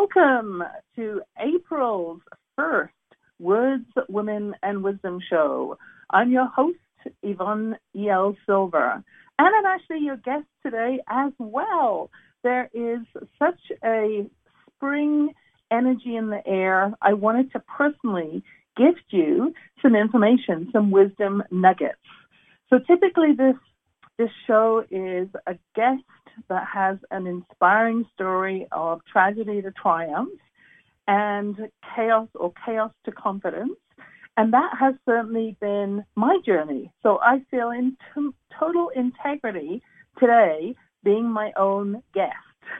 Welcome to April's first Words, Women, and Wisdom show. I'm your host, Yvonne E.L. Silver, and I'm actually your guest today as well. There is such a spring energy in the air. I wanted to personally gift you some information, some wisdom nuggets. So typically this show is a guest that has an inspiring story of tragedy to triumph and chaos to confidence. And that has certainly been my journey. So I feel in total integrity today being my own guest.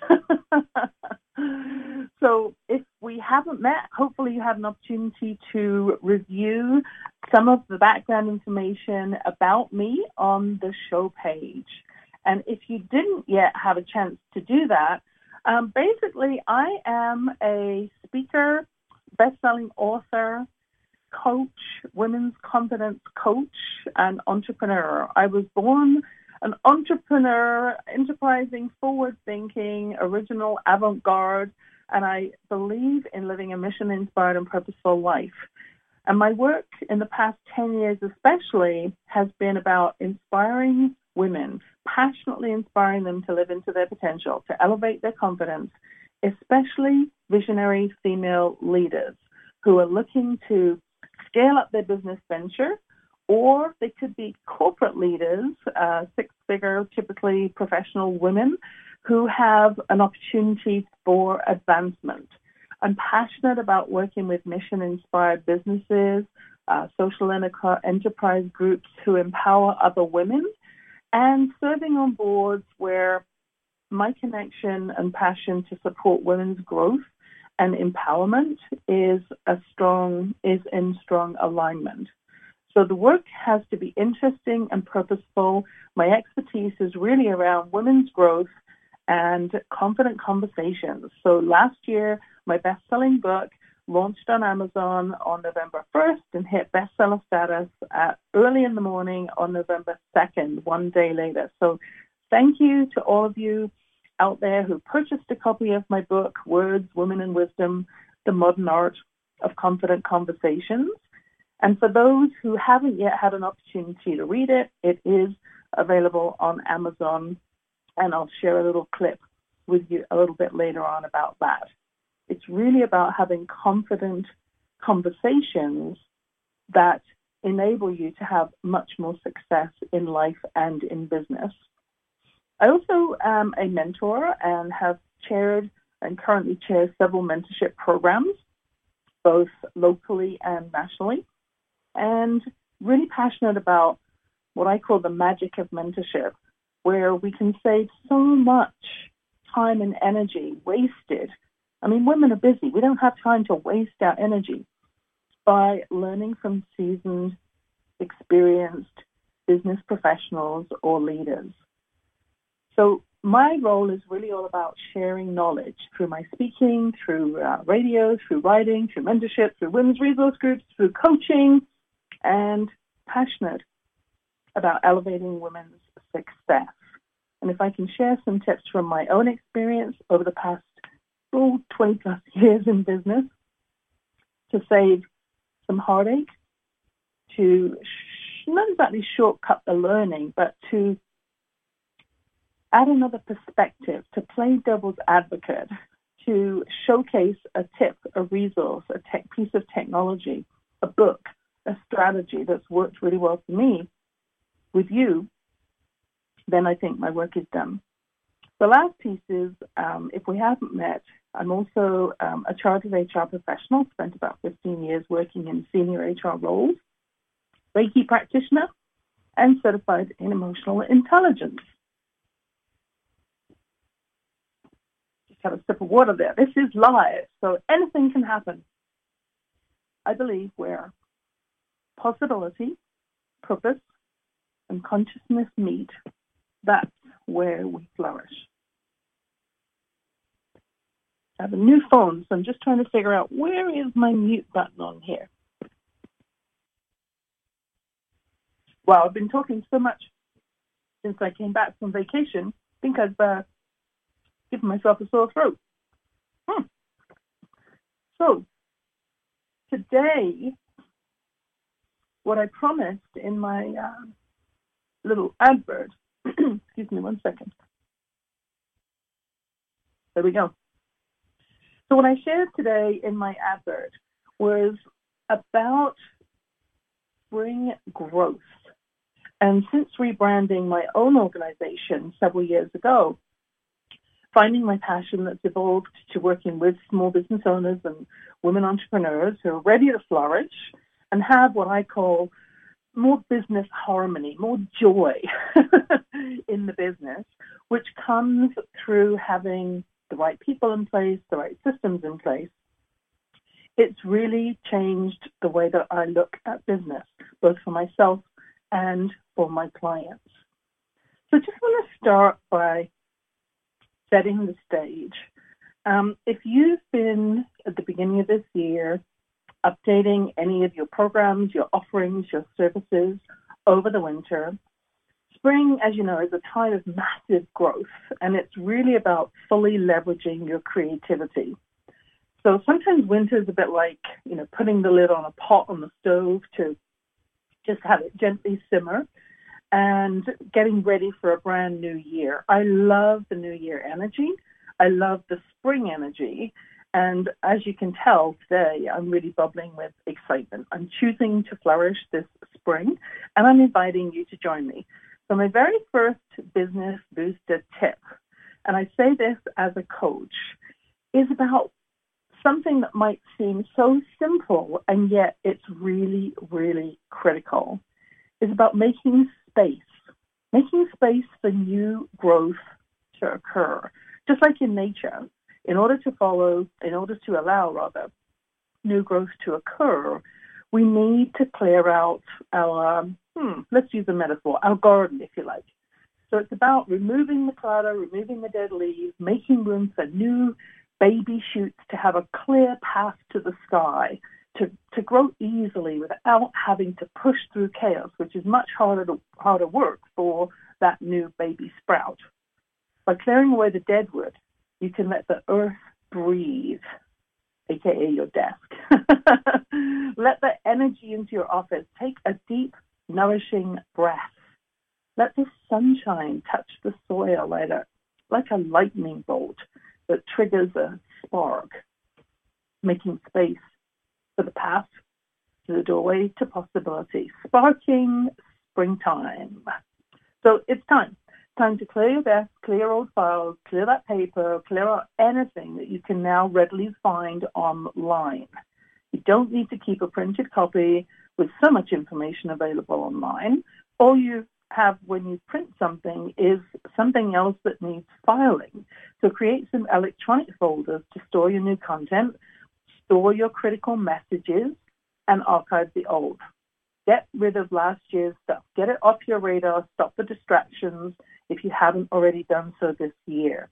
So if we haven't met, hopefully you had an opportunity to review some of the background information about me on the show page. And if you didn't yet have a chance to do that, basically I am a speaker, best-selling author, coach, women's confidence coach, and entrepreneur. I was born an entrepreneur, enterprising, forward-thinking, original, avant-garde, and I believe in living a mission-inspired and purposeful life. And my work in the past 10 years especially has been about inspiring women, passionately inspiring them to live into their potential, to elevate their confidence, especially visionary female leaders who are looking to scale up their business venture, or they could be corporate leaders, six-figure, typically professional women who have an opportunity for advancement. I'm passionate about working with mission-inspired businesses, social enterprise groups who empower other women, and serving on boards where my connection and passion to support women's growth and empowerment is in strong alignment. So the work has to be interesting and purposeful. My expertise is really around women's growth and confident conversations. So last year, my best-selling book launched on Amazon on November 1st and hit bestseller status early in the morning on November 2nd, one day later. So thank you to all of you out there who purchased a copy of my book, Words, Women, and Wisdom, The Modern Art of Confident Conversations. And for those who haven't yet had an opportunity to read it, it is available on Amazon, and I'll share a little clip with you a little bit later on about that. It's really about having confident conversations that enable you to have much more success in life and in business. I also am a mentor and have chaired and currently chair several mentorship programs, both locally and nationally, and really passionate about what I call the magic of mentorship, where we can save so much time and energy wasted. I mean, women are busy. We don't have time to waste our energy by learning from seasoned, experienced business professionals or leaders. So my role is really all about sharing knowledge through my speaking, through radio, through writing, through mentorship, through women's resource groups, through coaching, and passionate about elevating women's success. And if I can share some tips from my own experience over the past 20 plus years in business to save some heartache, to not exactly shortcut the learning, but to add another perspective, to play devil's advocate, to showcase a tip, a resource, a piece of technology, a book, a strategy that's worked really well for me with you, then I think my work is done. The last piece is, if we haven't met, I'm also a chartered HR professional, spent about 15 years working in senior HR roles, Reiki practitioner, and certified in emotional intelligence. Just have a sip of water there. This is live, so anything can happen. I believe where possibility, purpose, and consciousness meet, that's where we flourish. I have a new phone, so I'm just trying to figure out where is my mute button on here. Wow, I've been talking so much since I came back from vacation. I think I've given myself a sore throat. So today, what I promised in my little advert, excuse me 1 second. There we go. So what I shared today in my advert was about spring growth. And since rebranding my own organization several years ago, finding my passion that's evolved to working with small business owners and women entrepreneurs who are ready to flourish and have what I call more business harmony, more joy in the business, which comes through having the right people in place, the right systems in place. It's really changed the way that I look at business, both for myself and for my clients. So I just want to start by setting the stage. If you've been, at the beginning of this year, updating any of your programs, your offerings, your services over the winter, spring, as you know, is a time of massive growth, and it's really about fully leveraging your creativity. So sometimes winter is a bit like, putting the lid on a pot on the stove to just have it gently simmer and getting ready for a brand new year. I love the new year energy. I love the spring energy. And as you can tell today, I'm really bubbling with excitement. I'm choosing to flourish this spring, and I'm inviting you to join me. So my very first business booster tip, and I say this as a coach, is about something that might seem so simple, and yet it's really, really critical. It's about making space for new growth to occur. Just like in nature, in order to allow new growth to occur, we need to clear out our, let's use a metaphor, our garden, if you like. So it's about removing the clutter, removing the dead leaves, making room for new baby shoots to have a clear path to the sky, to grow easily without having to push through chaos, which is much harder work for that new baby sprout. By clearing away the dead wood, you can let the earth breathe, aka your desk. Let the energy into your office. Take a deep, nourishing breath. Let the sunshine touch the soil like a lightning bolt that triggers a spark, making space for the path to the doorway to possibility, sparking springtime. So it's time to clear your desk, clear old files, clear that paper, clear out anything that you can now readily find online. You don't need to keep a printed copy with so much information available online. All you have when you print something is something else that needs filing. So create some electronic folders to store your new content, store your critical messages, and archive the old. Get rid of last year's stuff. Get it off your radar. Stop the distractions if you haven't already done so this year.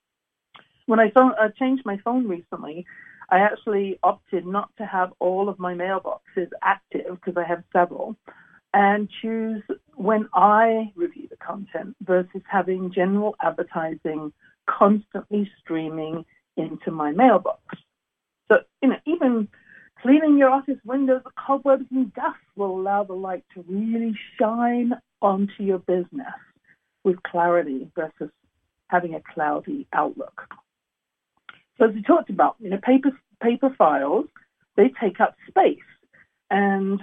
When I changed my phone recently, I actually opted not to have all of my mailboxes active because I have several, and choose when I review the content versus having general advertising constantly streaming into my mailbox. So, even cleaning your office windows of cobwebs and dust will allow the light to really shine onto your business with clarity versus having a cloudy outlook. So as we talked about, paper files, they take up space, and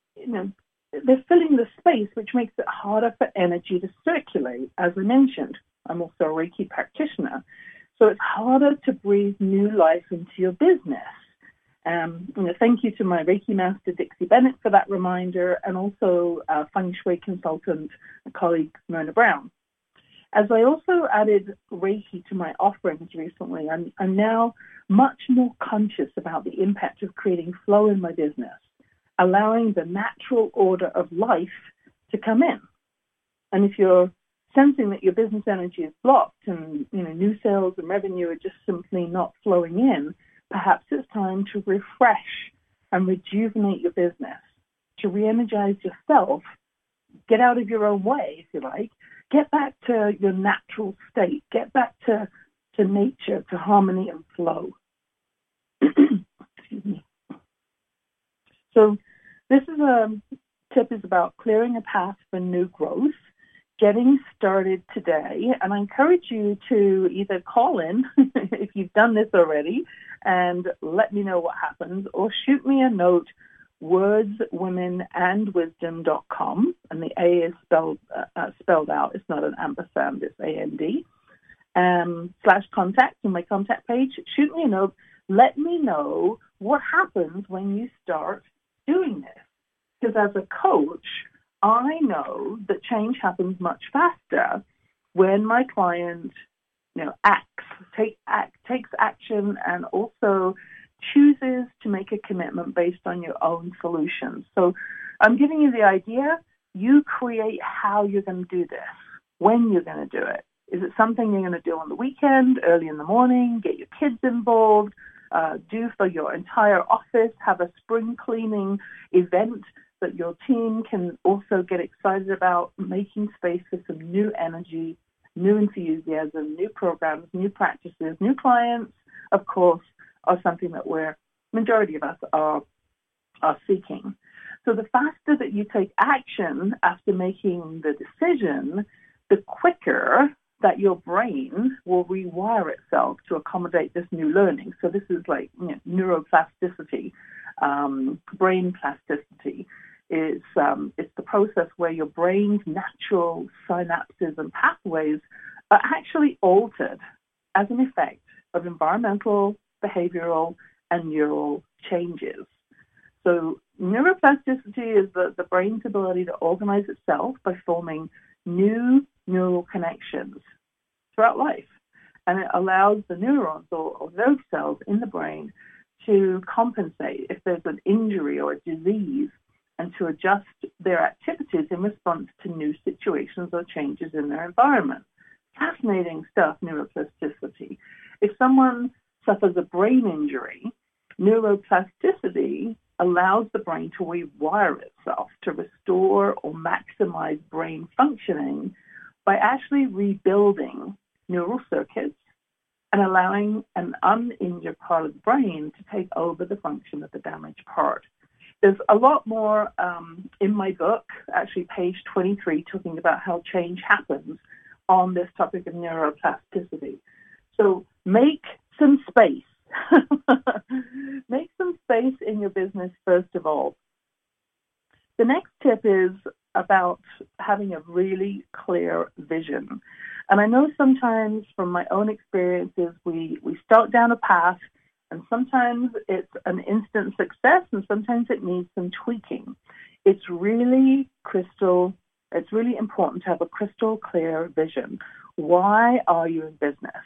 they're filling the space, which makes it harder for energy to circulate. As I mentioned, I'm also a Reiki practitioner, so it's harder to breathe new life into your business. Thank you to my Reiki master, Dixie Bennett, for that reminder, and also Feng Shui consultant, colleague Myrna Brown. As I also added Reiki to my offerings recently, I'm now much more conscious about the impact of creating flow in my business, allowing the natural order of life to come in. And if you're sensing that your business energy is blocked and new sales and revenue are just simply not flowing in, perhaps it's time to refresh and rejuvenate your business, to re-energize yourself, get out of your own way, if you like, get back to your natural state, get back to nature, to harmony and flow. Excuse So this is a tip is about clearing a path for new growth, getting started today. And I encourage you to either call in if you've done this already and let me know what happens, or shoot me a note, wordswomenandwisdom.com, and the A is spelled out. It's not an ampersand, it's AND. /contact on my contact page. Shoot me a note. Let me know what happens when you start doing this. Because as a coach, I know that change happens much faster when my client, takes action and also chooses to make a commitment based on your own solutions. So I'm giving you the idea. You create how you're going to do this, when you're going to do it. Is it something you're going to do on the weekend, early in the morning, get your kids involved, do for your entire office, have a spring cleaning event that your team can also get excited about, making space for some new energy, new enthusiasm, new programs, new practices, new clients, of course, are something that majority of us are seeking. So the faster that you take action after making the decision, the quicker that your brain will rewire itself to accommodate this new learning. So this is like neuroplasticity, brain plasticity. It's the process where your brain's natural synapses and pathways are actually altered as an effect of environmental, behavioral, and neural changes. So neuroplasticity is the brain's ability to organize itself by forming new neural connections throughout life. And it allows the neurons or nerve cells in the brain to compensate if there's an injury or a disease and to adjust their activities in response to new situations or changes in their environment. Fascinating stuff, neuroplasticity. If someone suffers a brain injury, neuroplasticity allows the brain to rewire itself to restore or maximize brain functioning by actually rebuilding neural circuits and allowing an uninjured part of the brain to take over the function of the damaged part. There's a lot more in my book, actually page 23, talking about how change happens on this topic of neuroplasticity. So make some space. Make some space in your business, first of all. The next tip is about having a really clear vision. And I know sometimes from my own experiences, we start down a path, and sometimes it's an instant success, and sometimes it needs some tweaking. It's really important to have a crystal clear vision. Why are you in business?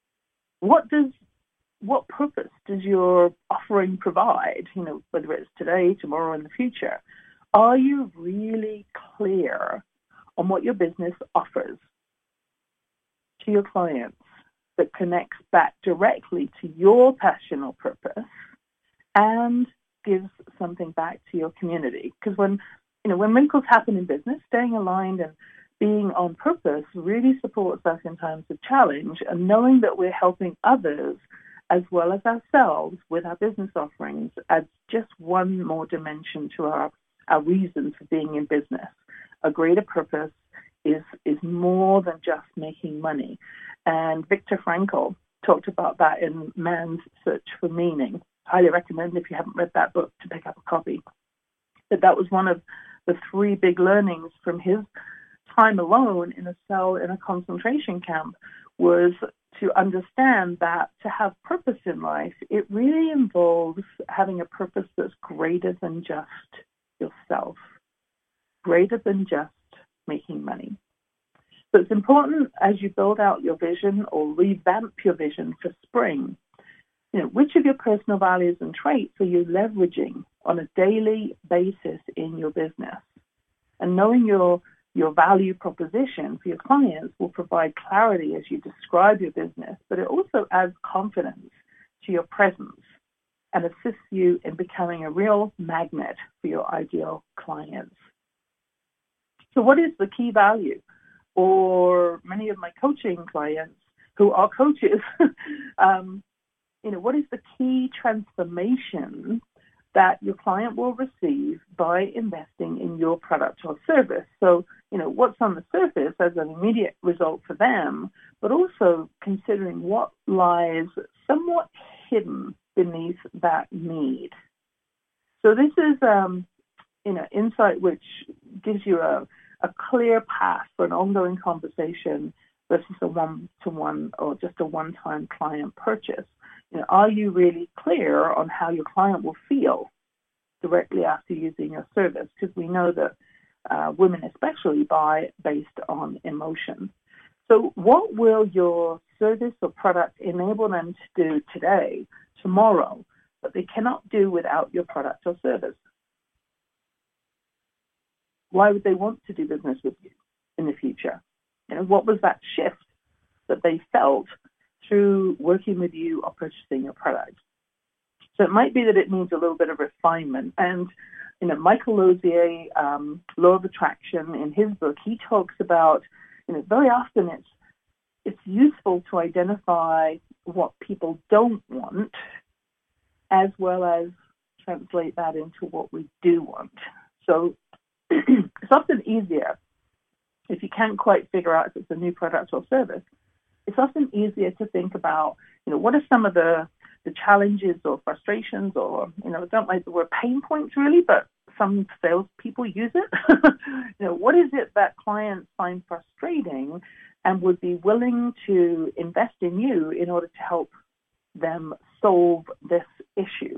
What purpose does your offering provide, whether it's today, tomorrow, in the future? Are you really clear on what your business offers to your clients that connects back directly to your passion or purpose and gives something back to your community? Because when wrinkles happen in business, staying aligned and being on purpose really supports us in times of challenge, and knowing that we're helping others as well as ourselves with our business offerings adds just one more dimension to our reason for being in business. A greater purpose is more than just making money. And Viktor Frankl talked about that in Man's Search for Meaning. Highly recommend, if you haven't read that book, to pick up a copy. But that was one of the three big learnings from his time alone in a cell in a concentration camp, was to understand that to have purpose in life, it really involves having a purpose that's greater than just yourself, greater than just making money. So it's important as you build out your vision or revamp your vision for spring, which of your personal values and traits are you leveraging on a daily basis in your business? And knowing your value proposition for your clients will provide clarity as you describe your business, but it also adds confidence to your presence and assists you in becoming a real magnet for your ideal clients. So what is the key value? Or many of my coaching clients who are coaches, what is the key transformation that your client will receive by investing in your product or service. So, what's on the surface as an immediate result for them, but also considering what lies somewhat hidden beneath that need. So this is, insight which gives you a clear path for an ongoing conversation versus a one-to-one or just a one-time client purchase. Are you really clear on how your client will feel directly after using your service? Because we know that women especially buy based on emotion. So what will your service or product enable them to do today, tomorrow, that they cannot do without your product or service? Why would they want to do business with you in the future? What was that shift that they felt through working with you or purchasing your product? So it might be that it needs a little bit of refinement. And, Michael Lozier, Law of Attraction, in his book, he talks about, very often it's useful to identify what people don't want as well as translate that into what we do want. So it's often easier, if you can't quite figure out if it's a new product or service, it's often easier to think about, what are some of the challenges or frustrations or, I don't like the word pain points really, but some salespeople use it. What is it that clients find frustrating and would be willing to invest in you in order to help them solve this issue?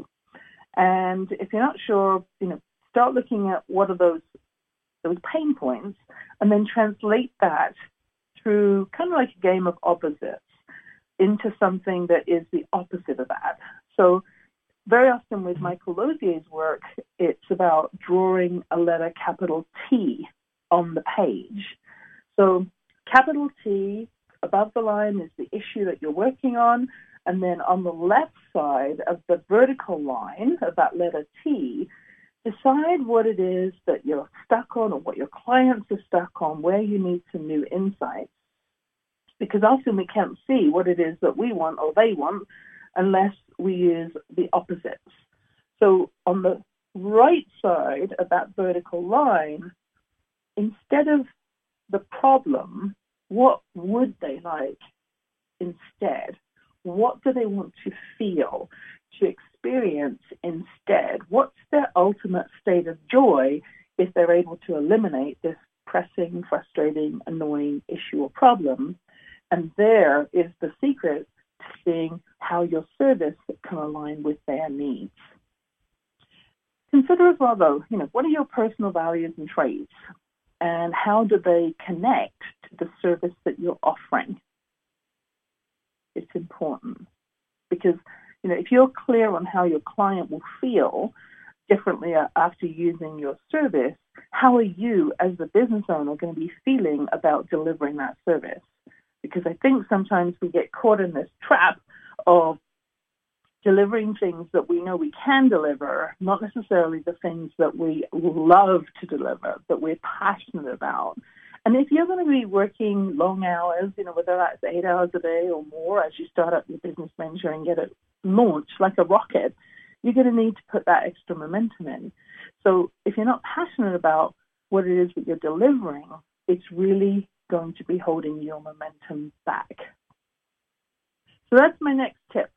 And if you're not sure, start looking at what are those pain points and then translate that through kind of like a game of opposites into something that is the opposite of that. So very often with Michael Lozier's work, it's about drawing a letter capital T on the page. So capital T, above the line is the issue that you're working on, and then on the left side of the vertical line of that letter T, decide what it is that you're stuck on or what your clients are stuck on, where you need some new insights. Because often we can't see what it is that we want or they want unless we use the opposites. So on the right side of that vertical line, instead of the problem, what would they like instead? What do they want to feel, to experience instead? What's their ultimate state of joy if they're able to eliminate this pressing, frustrating, annoying issue or problem? And there is the secret to seeing how your service can align with their needs. Consider as well, though, what are your personal values and traits, and how do they connect to the service that you're offering? It's important because, if you're clear on how your client will feel differently after using your service, how are you as the business owner going to be feeling about delivering that service? Because I think sometimes we get caught in this trap of delivering things that we know we can deliver, not necessarily the things that we love to deliver, that we're passionate about. And if you're going to be working long hours, whether that's 8 hours a day or more as you start up your business venture and get it launched like a rocket, you're going to need to put that extra momentum in. So if you're not passionate about what it is that you're delivering, it's really going to be holding your momentum back. So that's my next tip.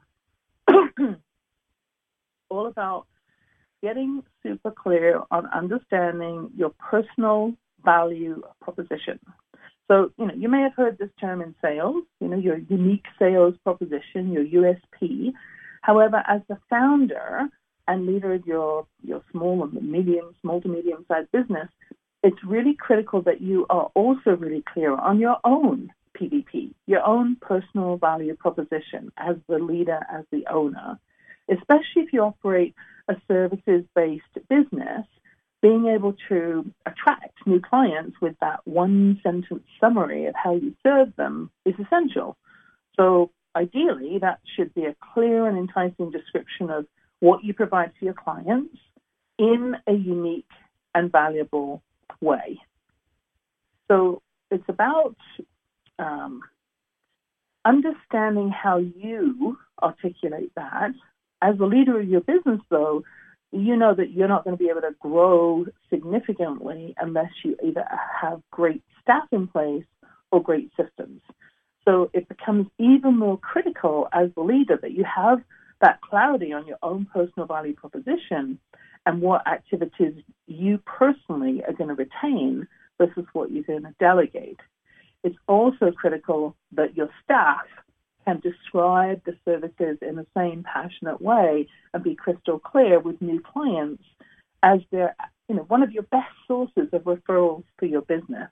All about getting super clear on understanding your personal value proposition. So, you may have heard this term in sales, your unique sales proposition, your USP. However, as the founder and leader of your small to medium-sized business, it's really critical that you are also really clear on your own PVP, your own personal value proposition as the leader, as the owner. Especially if you operate a services-based business, being able to attract new clients with that one-sentence summary of how you serve them is essential. So ideally, that should be a clear and enticing description of what you provide to your clients in a unique and valuable way. So it's about understanding how you articulate that. As the leader of your business, though, you know that you're not going to be able to grow significantly unless you either have great staff in place or great systems. So it becomes even more critical as the leader that you have that clarity on your own personal value proposition and what activities you personally are going to retain versus what you're going to delegate. It's also critical that your staff can describe the services in the same passionate way and be crystal clear with new clients as they're, one of your best sources of referrals for your business.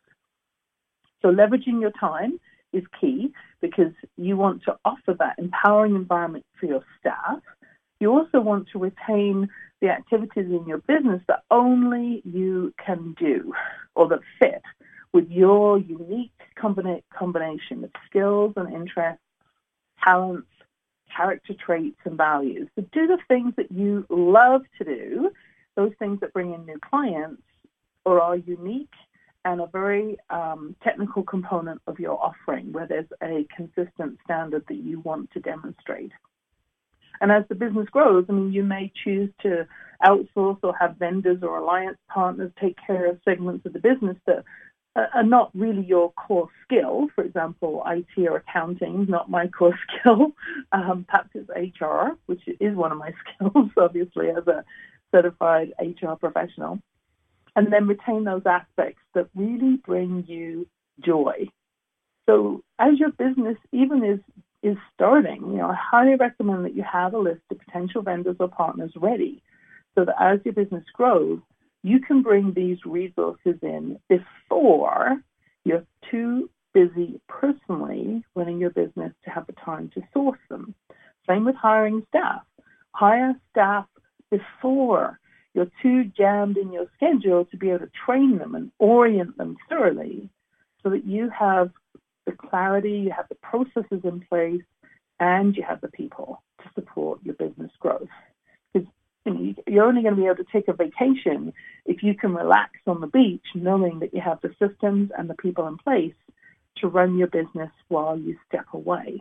So leveraging your time is key because you want to offer that empowering environment for your staff. You also want to retain the activities in your business that only you can do or that fit with your unique combination of skills and interests, talents, character traits, and values. So do the things that you love to do, those things that bring in new clients or are unique and a very technical component of your offering where there's a consistent standard that you want to demonstrate. And as the business grows, you may choose to outsource or have vendors or alliance partners take care of segments of the business that are not really your core skill. For example, IT or accounting is not my core skill. Perhaps it's HR, which is one of my skills, obviously, as a certified HR professional. And then retain those aspects that really bring you joy. So as your business even is starting, I highly recommend that you have a list of potential vendors or partners ready so that as your business grows, you can bring these resources in before you're too busy personally running your business to have the time to source them. Same with hiring staff. Hire staff before you're too jammed in your schedule to be able to train them and orient them thoroughly so that you have the clarity, you have the processes in place, and you have the people to support your business growth. Because you're only going to be able to take a vacation if you can relax on the beach knowing that you have the systems and the people in place to run your business while you step away.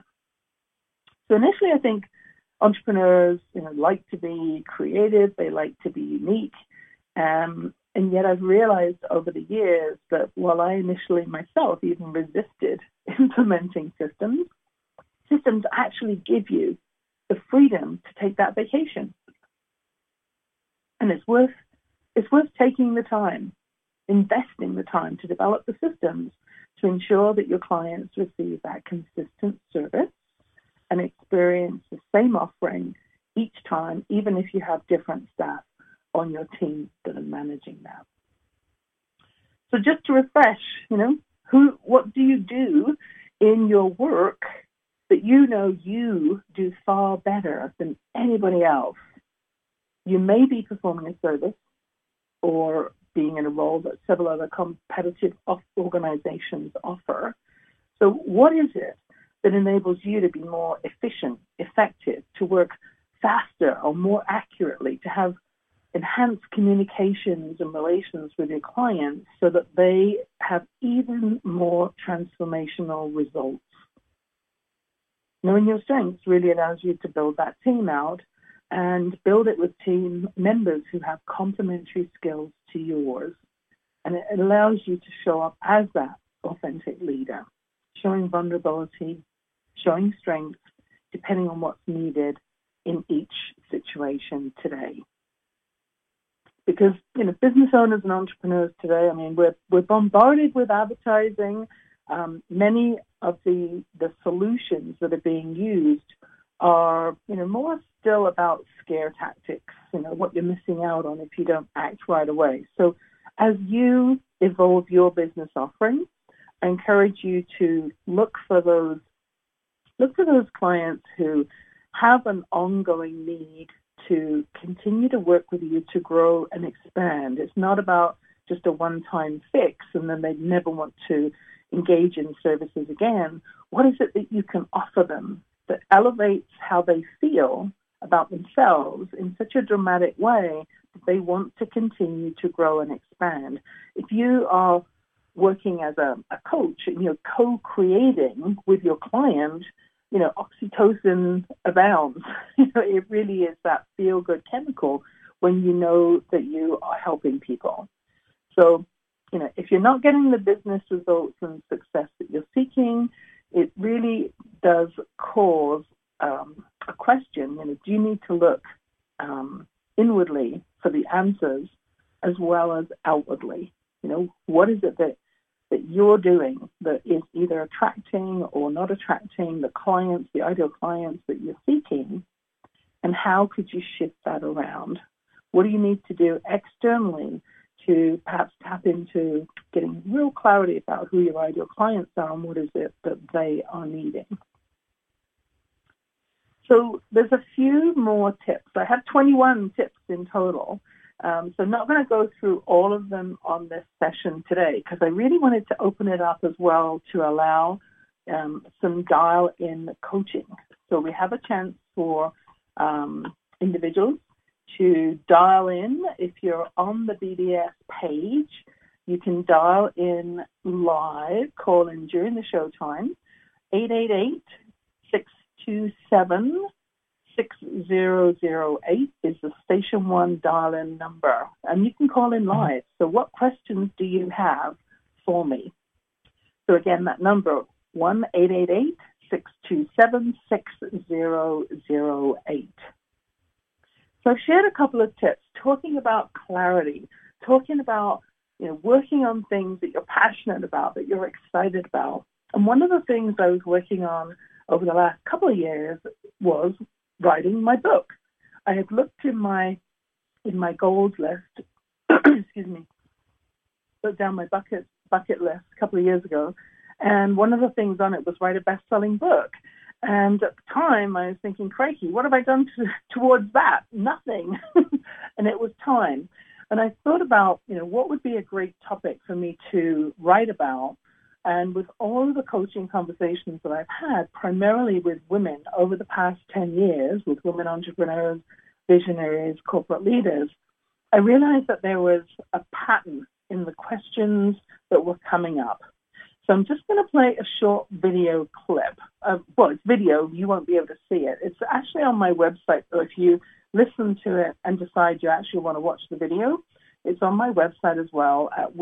So initially, I think entrepreneurs, like to be creative, they like to be unique, and yet I've realized over the years that while I initially myself even resisted implementing systems actually give you the freedom to take that vacation. And it's worth taking the time, investing the time to develop the systems to ensure that your clients receive that consistent service and experience the same offering each time, even if you have different staff on your team that are managing that. So just to refresh, what do you do in your work that you do far better than anybody else? You may be performing a service or being in a role that several other competitive organizations offer. So what is it that enables you to be more efficient, effective, to work faster or more accurately, to have enhanced communications and relations with your clients so that they have even more transformational results? Knowing your strengths really allows you to build that team out and build it with team members who have complementary skills to yours. And it allows you to show up as that authentic leader, showing vulnerability, showing strength, depending on what's needed in each situation today. Because, business owners and entrepreneurs today, we're bombarded with advertising. Many of the solutions that are being used are, more still about scare tactics, what you're missing out on if you don't act right away. So as you evolve your business offering, I encourage you to look for those clients who have an ongoing need to continue to work with you to grow and expand. It's not about just a one-time fix and then they never want to engage in services again. What is it that you can offer them that elevates how they feel about themselves in such a dramatic way that they want to continue to grow and expand? If you are working as a coach and you're co-creating with your client, oxytocin abounds. It really is that feel-good chemical when you know that you are helping people. So, if you're not getting the business results and success that you're seeking, it really does cause a question. Do you need to look inwardly for the answers as well as outwardly? What is it that you're doing that is either attracting or not attracting the clients, the ideal clients that you're seeking, and how could you shift that around? What do you need to do externally to perhaps tap into getting real clarity about who your ideal clients are and what is it that they are needing? So there's a few more tips. I have 21 tips in total. So I'm not going to go through all of them on this session today because I really wanted to open it up as well to allow some dial-in coaching. So we have a chance for individuals to dial in. If you're on the BDS page, you can dial in live, call in during the show time, 888-627-6008 is the Station 1 dial-in number, and you can call in live. So what questions do you have for me? So again, that number, 1-888-627-6008. So I've shared a couple of tips talking about clarity, talking about working on things that you're passionate about, that you're excited about. And one of the things I was working on over the last couple of years was writing my book. I had looked in my goals list, excuse me, put down my bucket list a couple of years ago, and one of the things on it was write a best-selling book. And at the time, I was thinking, crikey, what have I done towards that? Nothing. And it was time. And I thought about, what would be a great topic for me to write about. And with all of the coaching conversations that I've had, primarily with women over the past 10 years, with women entrepreneurs, visionaries, corporate leaders, I realized that there was a pattern in the questions that were coming up. So I'm just going to play a short video clip. It's video. You won't be able to see it. It's actually on my website. So if you listen to it and decide you actually want to watch the video, it's on my website as well at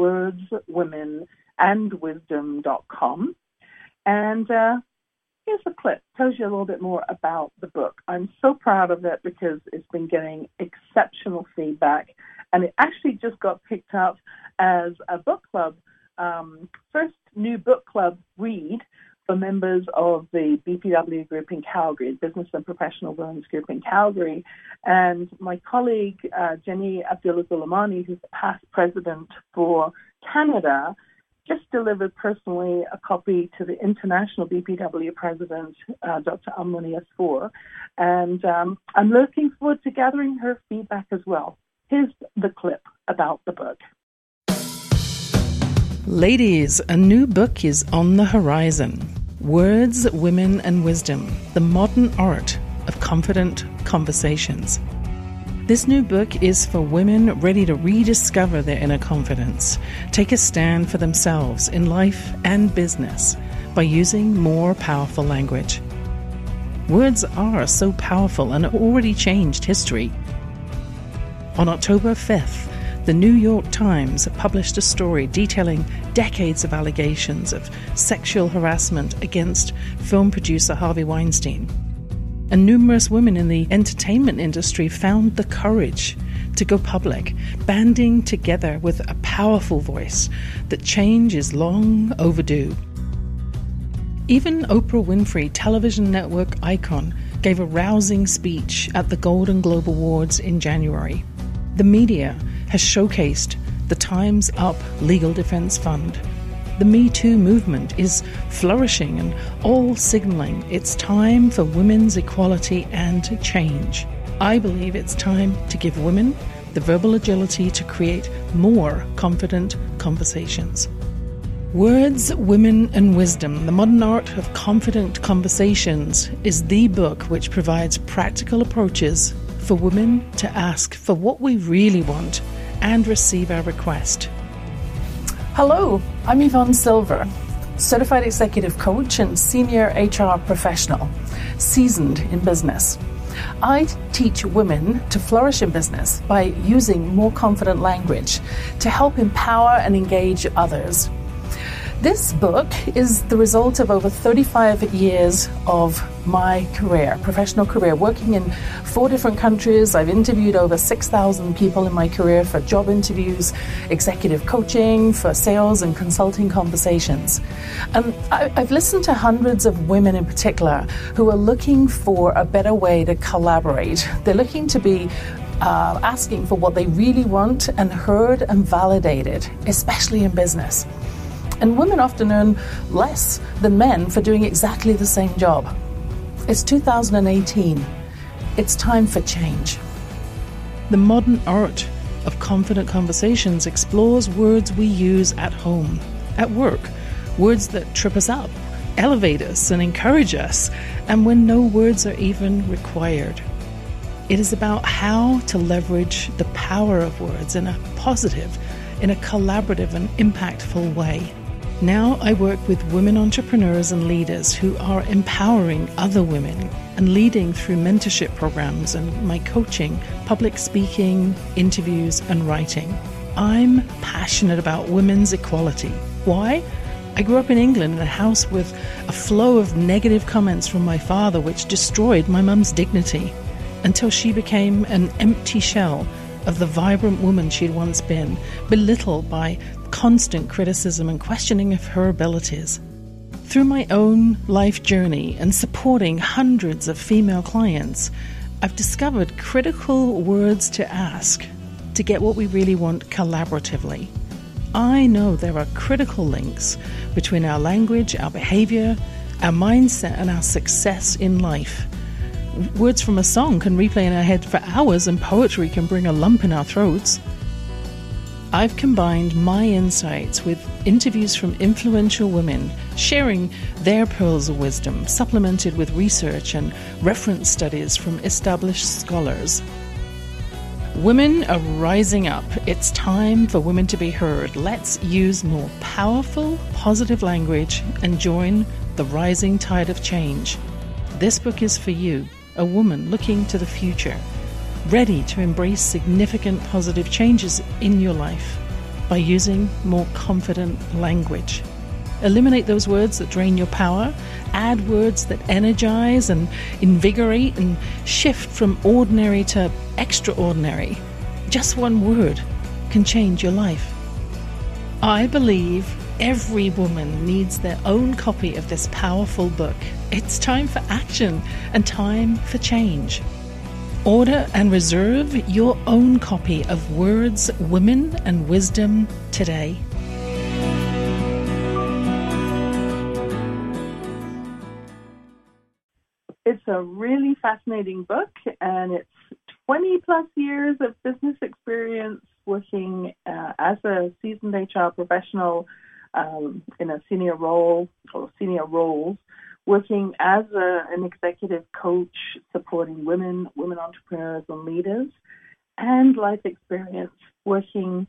wordswomenandwisdom.com. And here's the clip. It tells you a little bit more about the book. I'm so proud of it because it's been getting exceptional feedback. And it actually just got picked up as a book club, first new book club read for members of the BPW group in Calgary, Business and Professional Women's Group in Calgary. And my colleague, Jenny Abdullah-Gulamani, who's the past president for Canada, just delivered personally a copy to the international BPW president, Dr. Amoni Asfour. And I'm looking forward to gathering her feedback as well. Here's the clip about the book. Ladies, a new book is on the horizon. Words, Women and Wisdom, the modern art of confident conversations. This new book is for women ready to rediscover their inner confidence, take a stand for themselves in life and business by using more powerful language. Words are so powerful and already changed history. On October 5th, the New York Times published a story detailing decades of allegations of sexual harassment against film producer Harvey Weinstein. And numerous women in the entertainment industry found the courage to go public, banding together with a powerful voice that change is long overdue. Even Oprah Winfrey, television network icon, gave a rousing speech at the Golden Globe Awards in January. The media has showcased the Time's Up Legal Defense Fund. The Me Too movement is flourishing and all signaling it's time for women's equality and change. I believe it's time to give women the verbal agility to create more confident conversations. Words, Women and Wisdom, the modern art of confident conversations is the book which provides practical approaches for women to ask for what we really want and receive our request. Hello, I'm Yvonne Silver, Certified Executive Coach and Senior HR Professional, seasoned in business. I teach women to flourish in business by using more confident language to help empower and engage others. This book is the result of over 35 years of my career, professional career, working in 4 different countries. I've interviewed over 6,000 people in my career for job interviews, executive coaching, for sales and consulting conversations. And I've listened to hundreds of women in particular who are looking for a better way to collaborate. They're looking to be asking for what they really want and heard and validated, especially in business. And women often earn less than men for doing exactly the same job. It's 2018. It's time for change. The Modern Art of Confident Conversations explores words we use at home, at work, words that trip us up, elevate us and encourage us, and when no words are even required. It is about how to leverage the power of words in a positive, in a collaborative and impactful way. Now I work with women entrepreneurs and leaders who are empowering other women and leading through mentorship programs and my coaching, public speaking, interviews and writing. I'm passionate about women's equality. Why? I grew up in England in a house with a flow of negative comments from my father which destroyed my mum's dignity until she became an empty shell of the vibrant woman she'd once been, belittled by constant criticism and questioning of her abilities. Through my own life journey and supporting hundreds of female clients, I've discovered critical words to ask to get what we really want collaboratively. I know there are critical links between our language, our behavior, our mindset, and our success in life. Words from a song can replay in our head for hours, and poetry can bring a lump in our throats. I've combined my insights with interviews from influential women, sharing their pearls of wisdom, supplemented with research and reference studies from established scholars. Women are rising up. It's time for women to be heard. Let's use more powerful, positive language and join the rising tide of change. This book is for you, a woman looking to the future, ready to embrace significant positive changes in your life by using more confident language. Eliminate those words that drain your power, add words that energize and invigorate, and shift from ordinary to extraordinary. Just one word can change your life. I believe every woman needs their own copy of this powerful book. It's time for action and time for change. Order and reserve your own copy of Words, Women and Wisdom today. It's a really fascinating book, and it's 20 plus years of business experience working as a seasoned HR professional in a senior role or senior roles, working as an executive coach supporting women entrepreneurs and leaders, and life experience working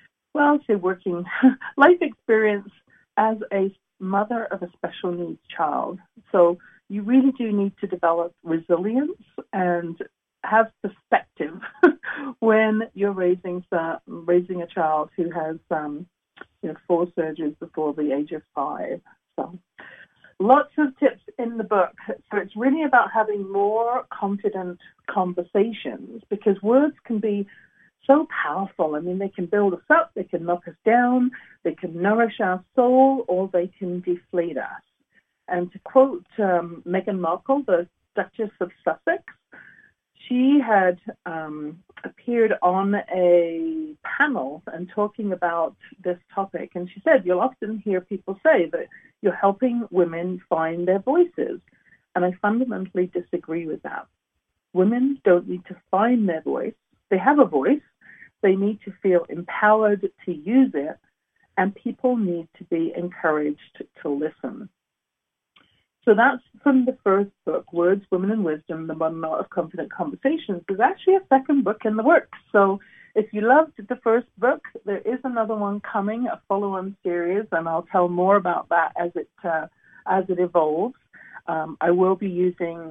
life experience as a mother of a special needs child. So you really do need to develop resilience and have perspective when you're raising a child who has 4 surgeries before the age of 5. So lots of tips in the book. So it's really about having more confident conversations, because words can be so powerful. I mean, they can build us up, they can knock us down, they can nourish our soul, or they can deflate us. And to quote Meghan Markle, the Duchess of Sussex, she had appeared on a panel and talking about this topic. And she said, you'll often hear people say that you're helping women find their voices. And I fundamentally disagree with that. Women don't need to find their voice. They have a voice. They need to feel empowered to use it. And people need to be encouraged to listen. So that's from the first book, Words, Women and Wisdom, The Modern Art of Confident Conversations. There's actually a second book in the works. So if you loved the first book, there is another one coming, a follow-on series, and I'll tell more about that as it evolves. I will be using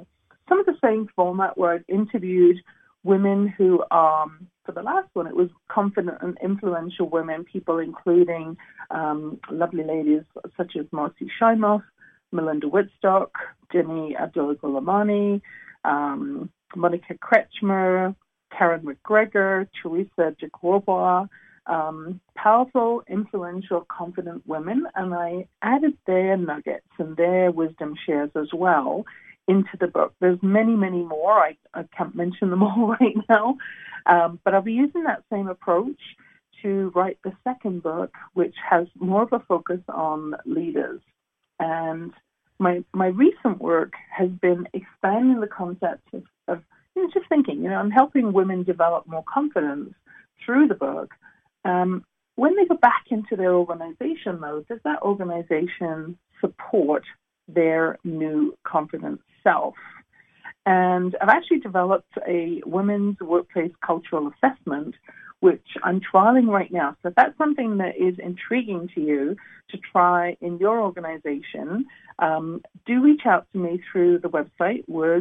some of the same format where I've interviewed women who are, for the last one, it was confident and influential women, people including lovely ladies such as Marcy Shimoff, Melinda Woodstock, Jenny Abdullah-Gulamani, Monica Kretschmer, Karen McGregor, Teresa Jacobois, powerful, influential, confident women, and I added their nuggets and their wisdom shares as well into the book. There's many, many more. I can't mention them all right now, but I'll be using that same approach to write the second book, which has more of a focus on leaders. And my recent work has been expanding the concept of just thinking, I'm helping women develop more confidence through the book. When they go back into their organization, though, does that organization support their new confident self? And I've actually developed a women's workplace cultural assessment, which I'm trialing right now. So if that's something that is intriguing to you to try in your organization, do reach out to me through the website,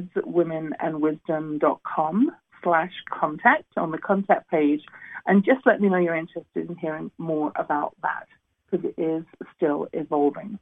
wordswomenandwisdom.com/contact on the contact page, and just let me know you're interested in hearing more about that, because it is still evolving.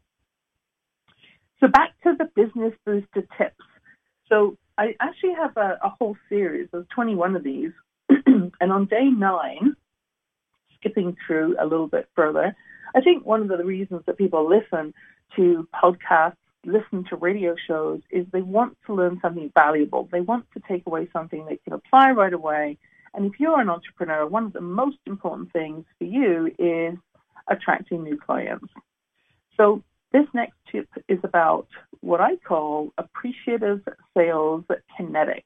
So back to the Business Booster tips. So I actually have a whole series of 21 of these, and on day 9, skipping through a little bit further, I think one of the reasons that people listen to podcasts, listen to radio shows, is they want to learn something valuable. They want to take away something they can apply right away. And if you're an entrepreneur, one of the most important things for you is attracting new clients. So this next tip is about what I call appreciative sales kinetics.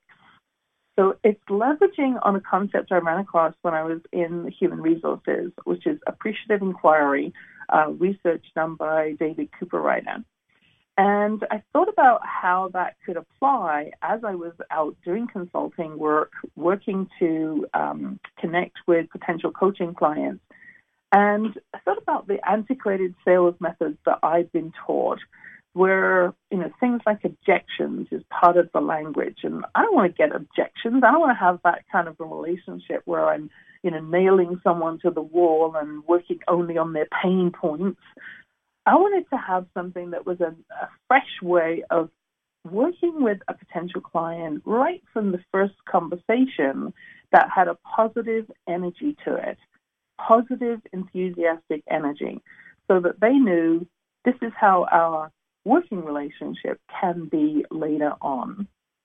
So it's leveraging on a concept I ran across when I was in human resources, which is appreciative inquiry, research done by David Cooper-Ryder. And I thought about how that could apply as I was out doing consulting work, working to connect with potential coaching clients. And I thought about the antiquated sales methods that I've been taught, where, things like objections is part of the language. And I don't want to get objections. I don't want to have that kind of a relationship where I'm, nailing someone to the wall and working only on their pain points. I wanted to have something that was a fresh way of working with a potential client right from the first conversation that had a positive energy to it, positive, enthusiastic energy, so that they knew this is how our working relationship can be later on.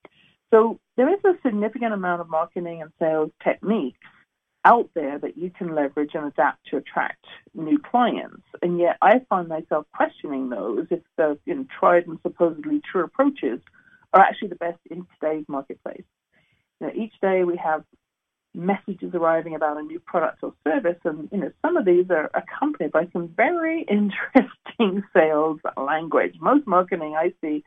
So there is a significant amount of marketing and sales techniques out there that you can leverage and adapt to attract new clients. And yet I find myself questioning those if the tried and supposedly true approaches are actually the best in today's marketplace. Each day we have messages arriving about a new product or service, and some of these are accompanied by some very interesting sales language. Most marketing I see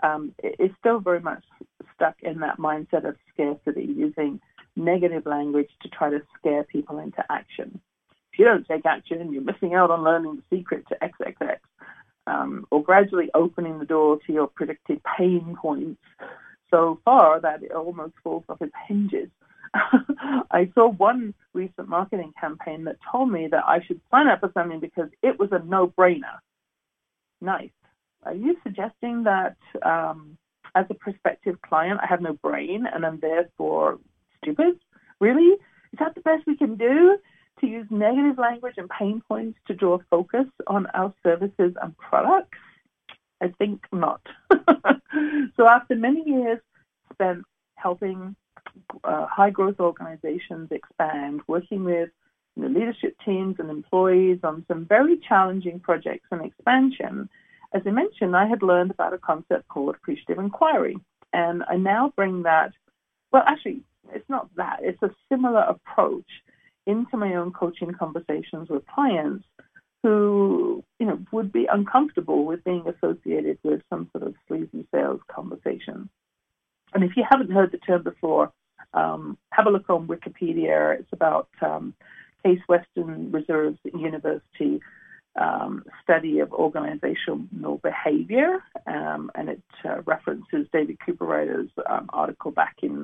is still very much stuck in that mindset of scarcity, using negative language to try to scare people into action. If you don't take action, you're missing out on learning the secret to XXX, or gradually opening the door to your predicted pain points so far that it almost falls off its hinges. I saw one recent marketing campaign that told me that I should sign up for something because it was a no-brainer. Nice. Are you suggesting that as a prospective client, I have no brain and I'm therefore stupid? Really? Is that the best we can do, to use negative language and pain points to draw focus on our services and products? I think not. So after many years spent helping high-growth organizations expand, working with leadership teams and employees on some very challenging projects and expansion, as I mentioned, I had learned about a concept called appreciative inquiry. And I now bring that, well, actually, it's not that. It's a similar approach into my own coaching conversations with clients who, would be uncomfortable with being associated with some sort of sleazy sales conversation. And if you haven't heard the term before, have a look on Wikipedia. It's about Case Western Reserve University. study of organizational behavior, and it references David Cooperrider's article back in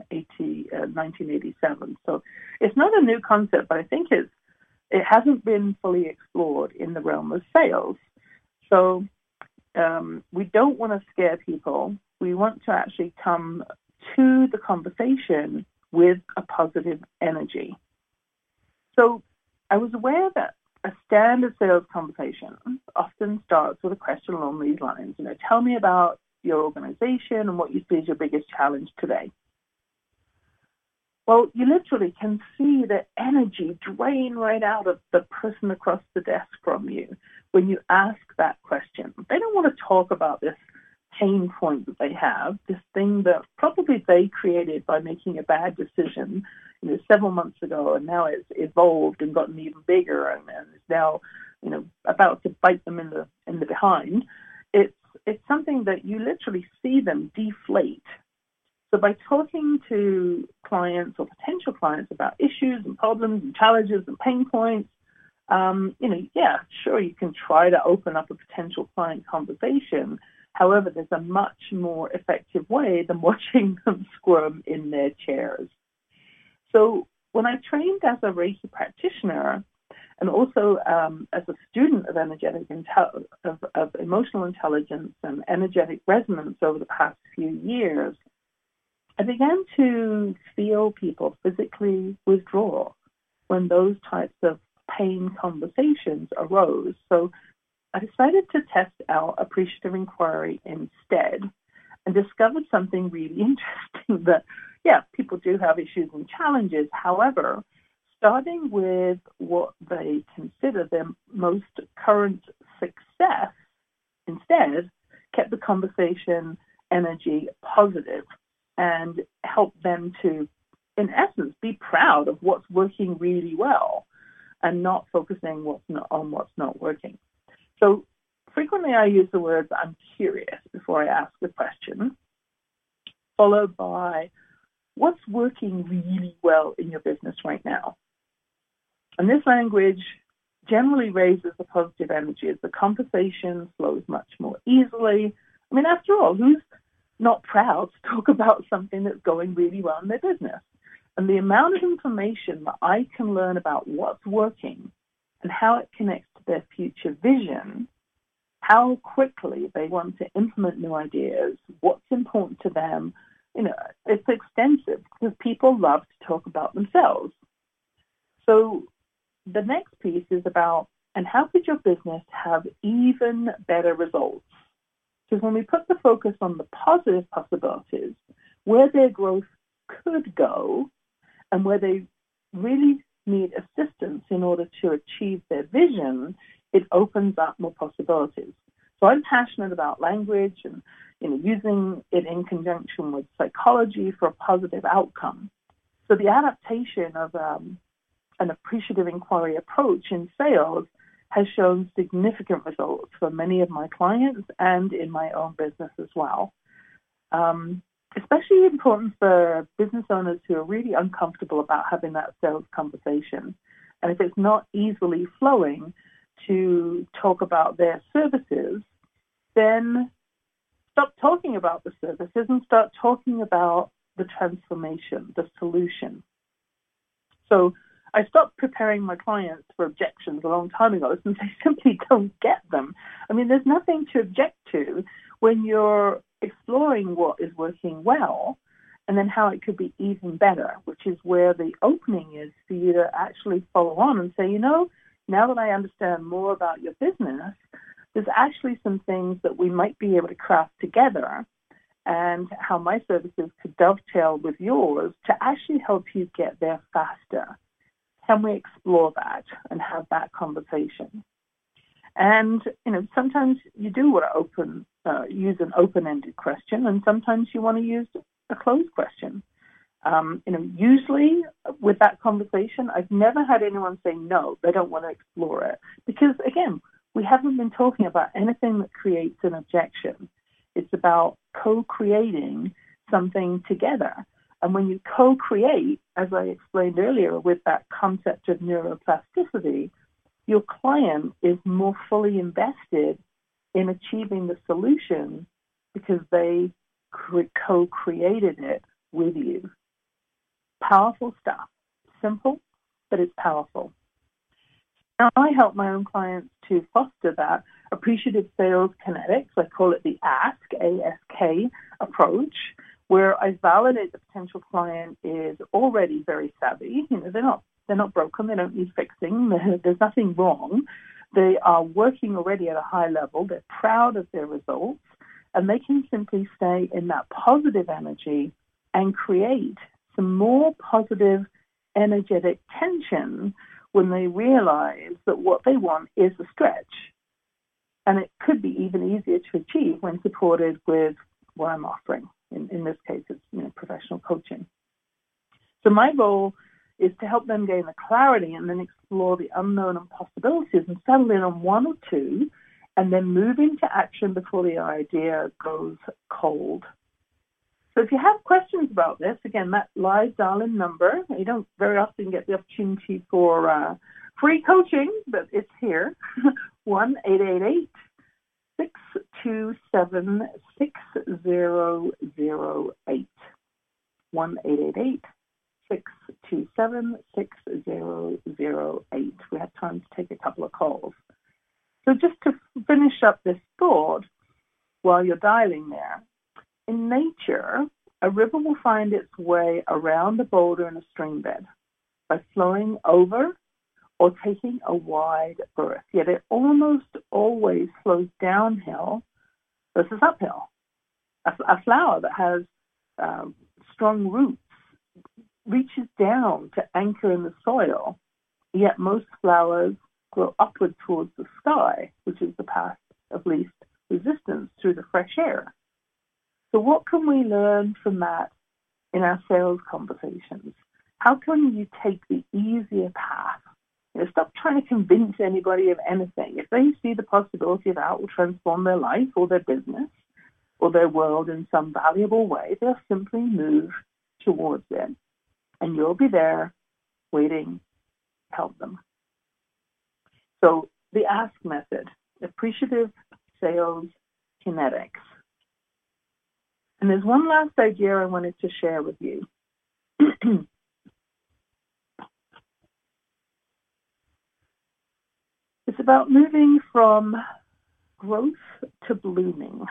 1987. So it's not a new concept, but I think it hasn't been fully explored in the realm of sales. So we don't want to scare people. We want to actually come to the conversation with a positive energy. So I was aware that a standard sales conversation often starts with a question along these lines. Tell me about your organization and what you see as your biggest challenge today. Well, you literally can see the energy drain right out of the person across the desk from you when you ask that question. They don't want to talk about this pain point that they have, this thing that probably they created by making a bad decision several months ago, and now it's evolved and gotten even bigger and is now about to bite them in the behind. It's something that you literally see them deflate. So by talking to clients or potential clients about issues and problems and challenges and pain points, sure, you can try to open up a potential client conversation. However, there's a much more effective way than watching them squirm in their chairs. So when I trained as a Reiki practitioner and also as a student of of emotional intelligence and energetic resonance over the past few years, I began to feel people physically withdraw when those types of pain conversations arose. So I decided to test out appreciative inquiry instead and discovered something really interesting that, people do have issues and challenges. However, starting with what they consider their most current success instead kept the conversation energy positive and helped them to, in essence, be proud of what's working really well and not focusing on what's not working. So frequently I use the words, I'm curious, before I ask the question, followed by, what's working really well in your business right now? And this language generally raises the positive energy as the conversation flows much more easily. I mean, after all, who's not proud to talk about something that's going really well in their business? And the amount of information that I can learn about what's working and how it connects to their future vision, how quickly they want to implement new ideas, what's important to them, it's extensive because people love to talk about themselves. So the next piece is about, and how could your business have even better results? Because when we put the focus on the positive possibilities, where their growth could go and where they really need assistance in order to achieve their vision, it opens up more possibilities. So I'm passionate about language and using it in conjunction with psychology for a positive outcome. So the adaptation of an appreciative inquiry approach in sales has shown significant results for many of my clients and in my own business as well. Especially important for business owners who are really uncomfortable about having that sales conversation. And if it's not easily flowing to talk about their services, then stop talking about the services and start talking about the transformation, the solution. So I stopped preparing my clients for objections a long time ago since they simply don't get them. I mean, there's nothing to object to when you're exploring what is working well and then how it could be even better, which is where the opening is for you to actually follow on and say, now that I understand more about your business, there's actually some things that we might be able to craft together and how my services could dovetail with yours to actually help you get there faster. Can we explore that and have that conversation? And, sometimes you do want to use an open-ended question, and sometimes you want to use a closed question. Usually with that conversation, I've never had anyone say no, they don't want to explore it. Because, again, we haven't been talking about anything that creates an objection. It's about co-creating something together. And when you co-create, as I explained earlier with that concept of neuroplasticity, your client is more fully invested in achieving the solution because they co-created it with you. Powerful stuff. Simple, but it's powerful. Now, I help my own clients to foster that appreciative sales kinetics. I call it the ASK, A-S-K approach, where I validate the potential client is already very savvy. They're not broken. They don't need fixing. There's nothing wrong. They are working already at a high level. They're proud of their results, and they can simply stay in that positive energy and create some more positive energetic tension when they realize that what they want is a stretch. And it could be even easier to achieve when supported with what I'm offering. In this case, it's professional coaching. So my role is to help them gain the clarity and then explore the unknown and possibilities and settle in on one or two and then move into action before the idea goes cold. So if you have questions about this, again, that live dial-in number, you don't very often get the opportunity for free coaching, but it's here, 1-888-627-6008, 1-888-627-6008. We have time to take a couple of calls. So just to finish up this thought while you're dialing there, in nature, a river will find its way around a boulder in a stream bed by flowing over or taking a wide berth, yet it almost always flows downhill versus uphill. A flower that has strong roots reaches down to anchor in the soil, yet most flowers grow upward towards the sky, which is the path of least resistance through the fresh air. So what can we learn from that in our sales conversations? How can you take the easier path? Stop trying to convince anybody of anything. If they see the possibility of how it will transform their life or their business or their world in some valuable way, they'll simply move towards it. And you'll be there waiting to help them. So the ASK method, appreciative sales kinetics. And there's one last idea I wanted to share with you. It's about moving from growth to blooming.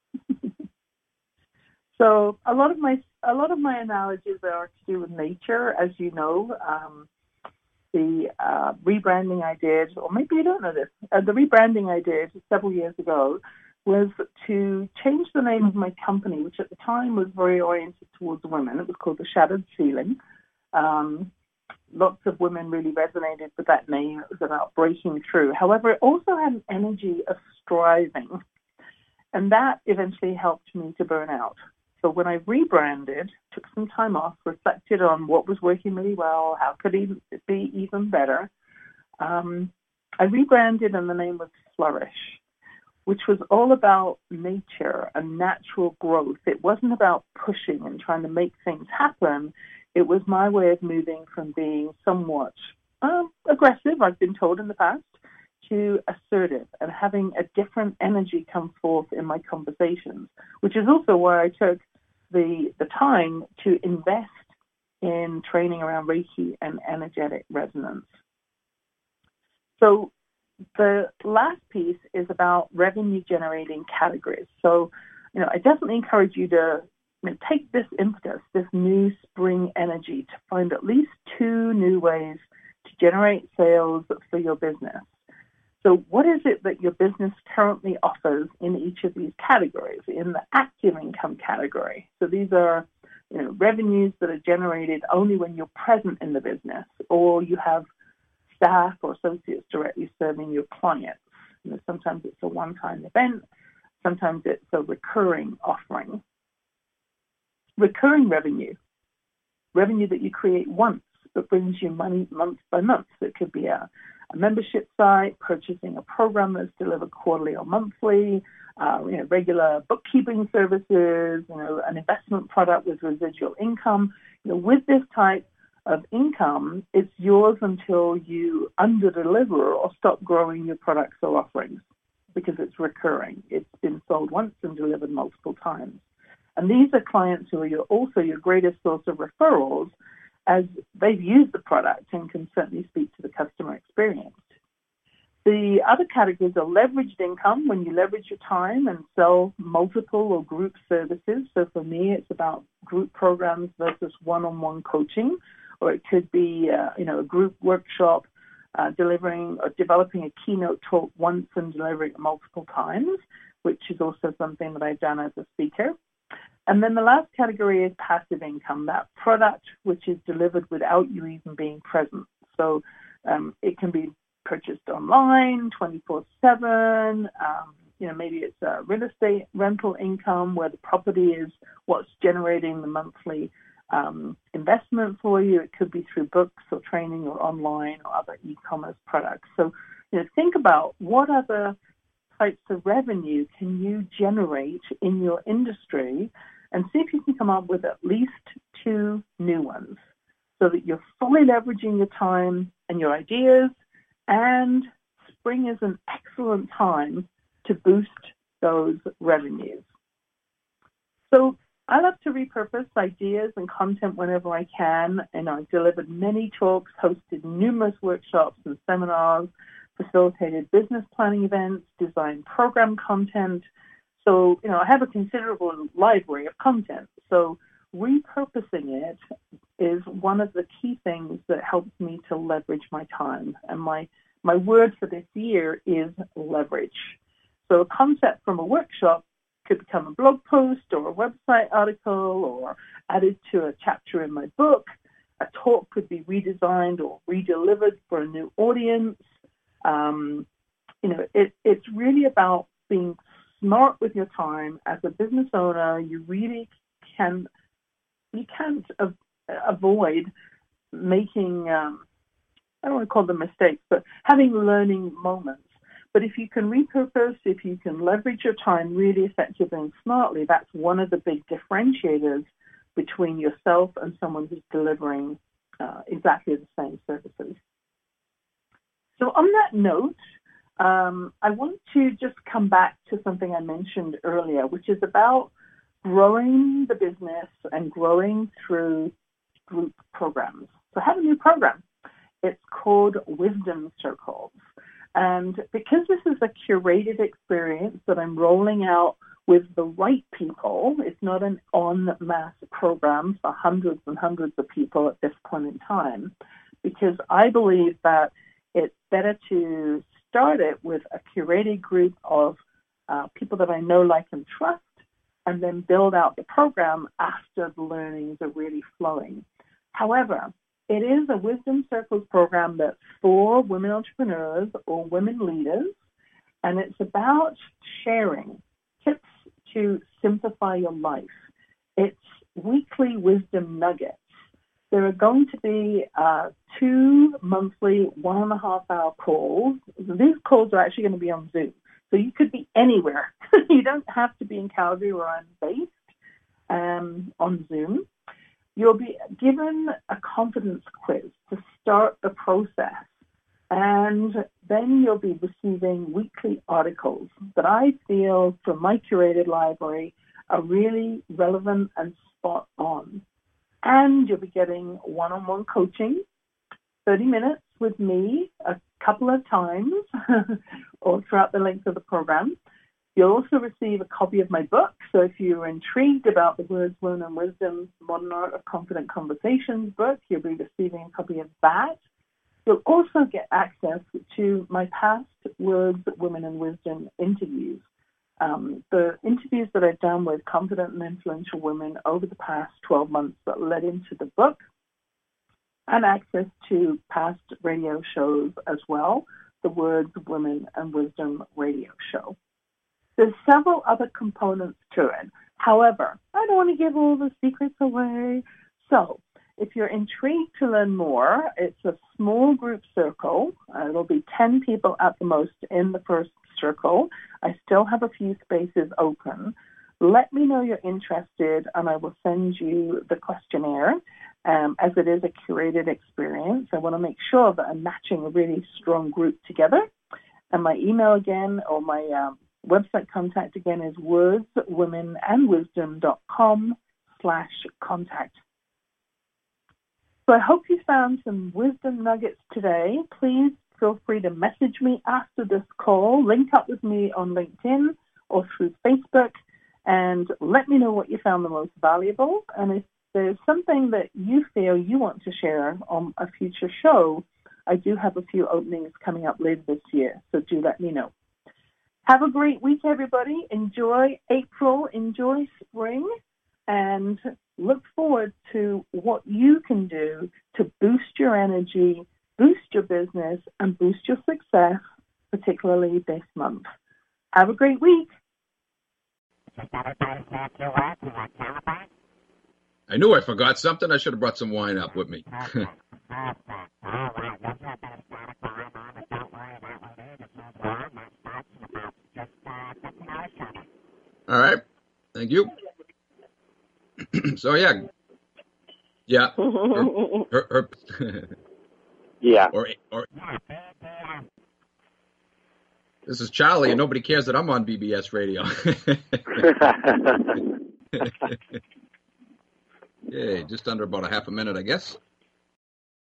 So a lot of my analogies are to do with nature, as you know. The rebranding I did, or maybe you don't know this, the rebranding I did several years ago was to change the name of my company, which at the time was very oriented towards women. It was called The Shattered Ceiling. Lots of women really resonated with that name. It was about breaking through. However, it also had an energy of striving, and that eventually helped me to burn out. So when I rebranded, took some time off, reflected on what was working really well, how could it be even better, I rebranded and the name was Flourish, which was all about nature and natural growth. It wasn't about pushing and trying to make things happen. It was my way of moving from being somewhat aggressive, I've been told in the past, to assertive and having a different energy come forth in my conversations, which is also why I took the time to invest in training around Reiki and energetic resonance. So the last piece is about revenue-generating categories. So, I definitely encourage you to take this impetus, this new spring energy, to find at least 2 new ways to generate sales for your business. So what is it that your business currently offers in each of these categories? In the active income category, so these are revenues that are generated only when you're present in the business or you have staff or associates directly serving your clients. Sometimes it's a one-time event, sometimes it's a recurring offering. Recurring revenue that you create once that brings you money month by month. So it could be a membership site, purchasing a program that's delivered quarterly or monthly, regular bookkeeping services, an investment product with residual income. With this type of income, it's yours until you under-deliver or stop growing your products or offerings because it's recurring. It's been sold once and delivered multiple times. And these are clients who are also your greatest source of referrals as they've used the product and can certainly speak to the customer experience. The other categories are leveraged income, when you leverage your time and sell multiple or group services. So for me, it's about group programs versus one-on-one coaching, or it could be a group workshop, delivering or developing a keynote talk once and delivering it multiple times, which is also something that I've done as a speaker. And then the last category is passive income, that product which is delivered without you even being present. So it can be purchased online 24/7. Maybe it's a real estate rental income where the property is what's generating the monthly investment for you. It could be through books or training or online or other e-commerce products. So, think about what other types of revenue can you generate in your industry and see if you can come up with at least 2 new ones so that you're fully leveraging your time and your ideas. And spring is an excellent time to boost those revenues. So I love to repurpose ideas and content whenever I can. And I've delivered many talks, hosted numerous workshops and seminars, facilitated business planning events, designed program content. So, I have a considerable library of content. So repurposing it is one of the key things that helps me to leverage my time. And my word for this year is leverage. So a concept from a workshop could become a blog post or a website article or added to a chapter in my book. A talk could be redesigned or redelivered for a new audience. It's really about being smart with your time. As a business owner, you really can't avoid making, I don't want to call them mistakes, but having learning moments. But if you can repurpose, if you can leverage your time really effectively and smartly, that's one of the big differentiators between yourself and someone who's delivering exactly the same services. So on that note, I want to just come back to something I mentioned earlier, which is about growing the business and growing through group programs. So I have a new program. It's called Wisdom Circles. And because this is a curated experience that I'm rolling out with the right people, it's not an en masse program for hundreds and hundreds of people at this point in time, because I believe that it's better to start it with a curated group of people that I know, like, and trust, and then build out the program after the learnings are really flowing. However, it is a Wisdom Circles program that's for women entrepreneurs or women leaders, and it's about sharing tips to simplify your life. It's weekly wisdom nuggets. There are going to be 2 monthly 1.5-hour calls. These calls are actually going to be on Zoom. So you could be anywhere. You don't have to be in Calgary where I'm based on Zoom. You'll be given a confidence quiz to start the process. And then you'll be receiving weekly articles that I feel from my curated library are really relevant and spot on. And you'll be getting one-on-one coaching, 30 minutes with me a couple of times or throughout the length of the program. You'll also receive a copy of my book. So if you're intrigued about the Words, Women, and Wisdom, Modern Art of Confident Conversations book, you'll be receiving a copy of that. You'll also get access to my past Words, Women, and Wisdom interviews. The interviews that I've done with confident and influential women over the past 12 months that led into the book, and access to past radio shows as well, the Words, Women, and Wisdom radio show. There's several other components to it. However, I don't want to give all the secrets away. So if you're intrigued to learn more, it's a small group circle. It'll be 10 people at the most in the first circle. I still have a few spaces open. Let me know you're interested, and I will send you the questionnaire. As it is a curated experience, I want to make sure that I'm matching a really strong group together. And my email again, or my website contact again, is wordswomenandwisdom.com/contact. So I hope you found some wisdom nuggets today. Please feel free to message me after this call, link up with me on LinkedIn or through Facebook, and let me know what you found the most valuable. And if there's something that you feel you want to share on a future show, I do have a few openings coming up later this year, so do let me know. Have a great week, everybody. Enjoy April, enjoy spring, and look forward to what you can do to boost your energy, boost your business, and boost your success, particularly this month. Have a great week. I knew I forgot something. I should have brought some wine up with me. All right. Thank you. So, yeah. Yeah. Her yeah. Or this is Charlie, and nobody cares that I'm on BBS Radio. Yeah, just under about a half a minute, I guess.